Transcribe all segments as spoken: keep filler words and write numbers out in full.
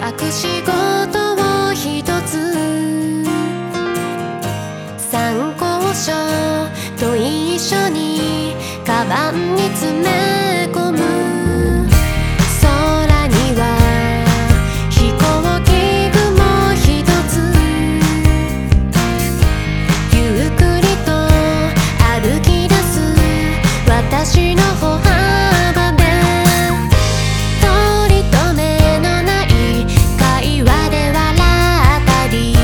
隠し事を一つ参考書と一緒にカバンに詰め込む。空には飛行機雲一つゆっくりと歩き出す私の歩幅で取り留めのない会話で笑ったり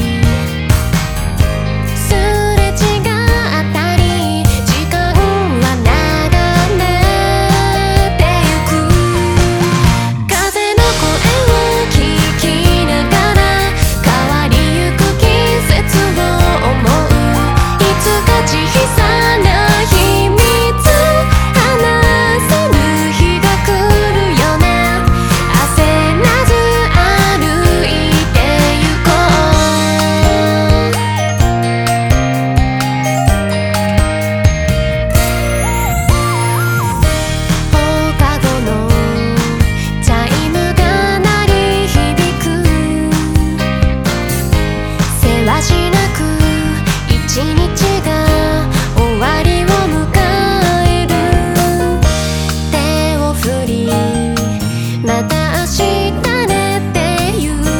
すれ違ったり時間は流れてゆく。風の声を聞きながら変わりゆく季節を思う。いつか小さな秘密話せぬ日が来るよね。焦らず歩いてゆこう。放課後のチャイムが鳴り響く。せわしなく一日が終わりを迎える。手を振りまた明日ねって言う。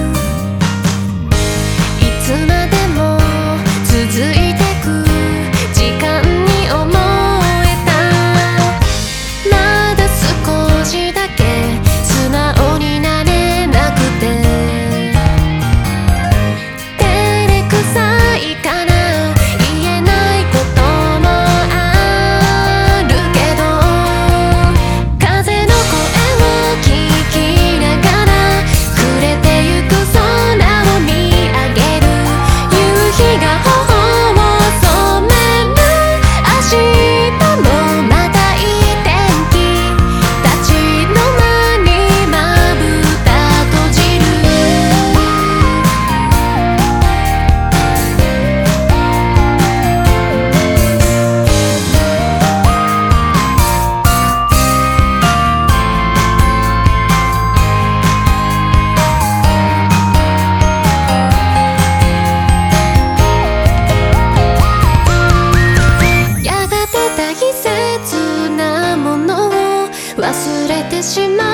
いつまでも続いてく時間に思えた。まだ少しだけ素直になれなくて照れくさいかな。言えないこともあるけど風の声を聞きながら触れてゆく空を見上げる。夕日が頬を染める。明日もまたいい天気。立ち止まりまぶた閉じる。やがて大切なものを忘れてしまう